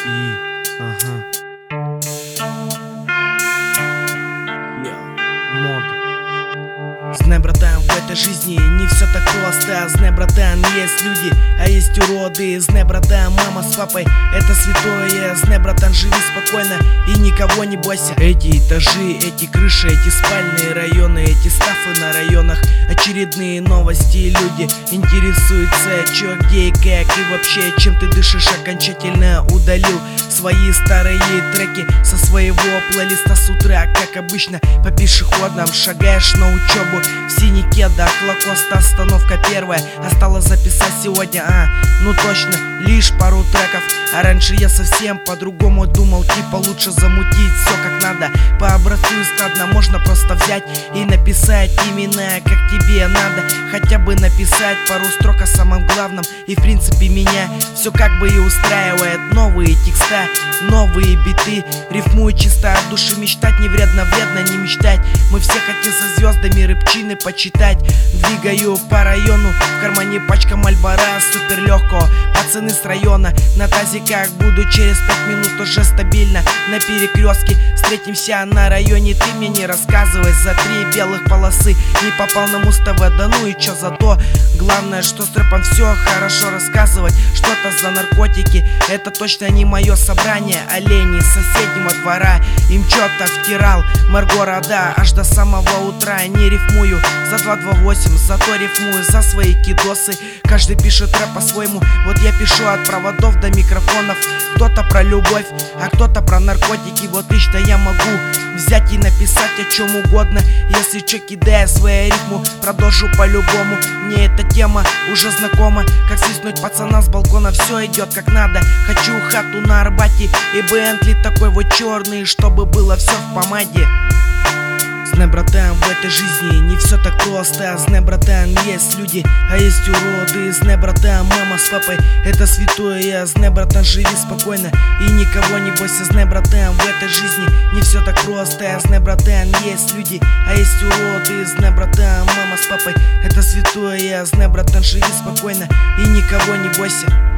Ага. Мод. Знай, братан, в этой жизни не все так просто. Знай, братан, есть люди, а есть уроды. Знай, братан, мама с папой — это святое. Знай, братан, живи спокойно и никого не бойся. Эти этажи, эти крыши, эти спальные районы, эти стафы на районах, очередные новости. Люди интересуются, чё, где и как, и вообще, чем ты дышишь. Окончательно удалил свои старые треки со своего плейлиста с утра. Как обычно, по пешеходам шагаешь на учебу в синих кедах, Лакоста, остановка первая. Осталось записать сегодня, ну точно, лишь пару треков. А раньше я совсем по-другому думал, типа лучше замутить все как надо. По образцу эстрадно можно просто взять и написать именно как тебе надо. Хотя бы написать пару строк о самом главном. И в принципе меня все как бы и устраивает. Новые текста, новые биты. Рифмую чисто от души, мечтать не вредно, вредно не мечтать. Мы все хотим со звездами рыбчины почитать. Двигаю по району, в кармане пачка Мальбора супер легкого. Пацаны с района на тазиках, буду через 5 минут уже стабильно на перекрестке. Встретимся на районе, ты мне не рассказывай. За 3 белых полосы не попал на Муз-ТВ, да ну и чё зато. Главное, что с рэпом все хорошо рассказывать. Что-то за наркотики, это точно не мое собрание. Олени с соседнего двора, им чё-то втирал мэр города. Аж до самого утра не рифмую за 228, зато рифмую за свои кидосы. Каждый пишет рэп по-своему, вот я пишу от проводов до микрофонов. Кто-то про любовь, а кто-то про наркотики. Вот лично я могу взять и написать о чем угодно. Если чё, кидая свою рифму, продолжу по-любому. Мне эта тема уже знакома, как свистнуть пацана с балкона. Все идет как надо, хочу хату на Арбате и Бентли такой вот черный, чтобы было все в помаде. Знай, братан, в этой жизни не все так просто. Знай, братан, есть люди, а есть уроды. Знай, братан, мама с папой — это святое. Знай, братан, живи спокойно и никого не бойся. Знай, братан, в этой жизни не все так просто. Знай, братан, есть люди, а есть уроды. Знай, братан, мама с папой — это святое. Знай, братан, живи спокойно и никого не бойся.